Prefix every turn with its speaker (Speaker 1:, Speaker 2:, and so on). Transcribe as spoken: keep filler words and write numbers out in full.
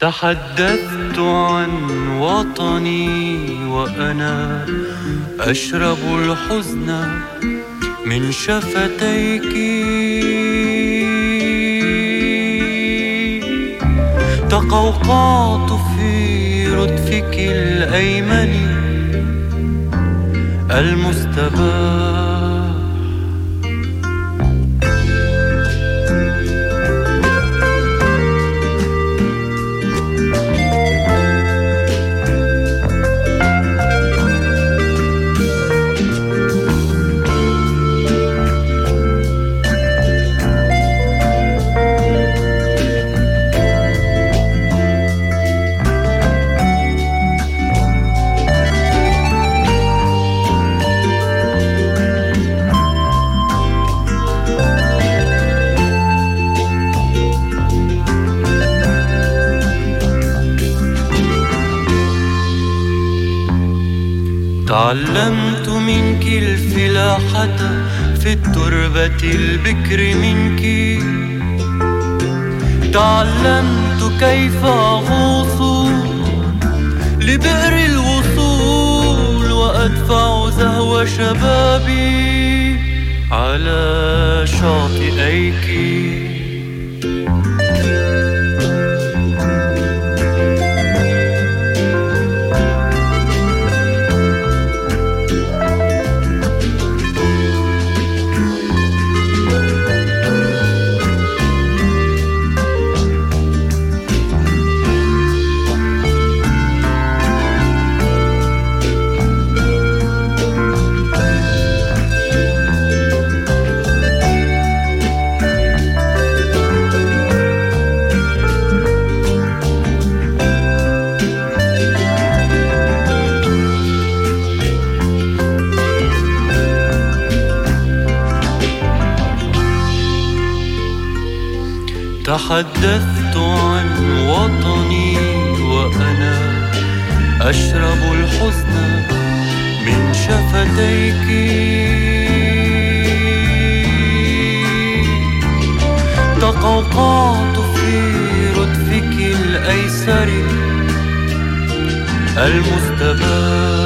Speaker 1: تحدثت عن وطني وأنا أشرب الحزن من شفتيك. تقوقعت في ردفك الأيمن المستباح. تعلمت منك الفلاحة في التربة البكر منك. تعلمت كيف أغوص لبئر الوصول وأدفع زهو شبابي على شاطئيك. تحدثت عن وطني وأنا أشرب الحزن من شفتيك. تقوقعت في ردفك الأيسر المستباح.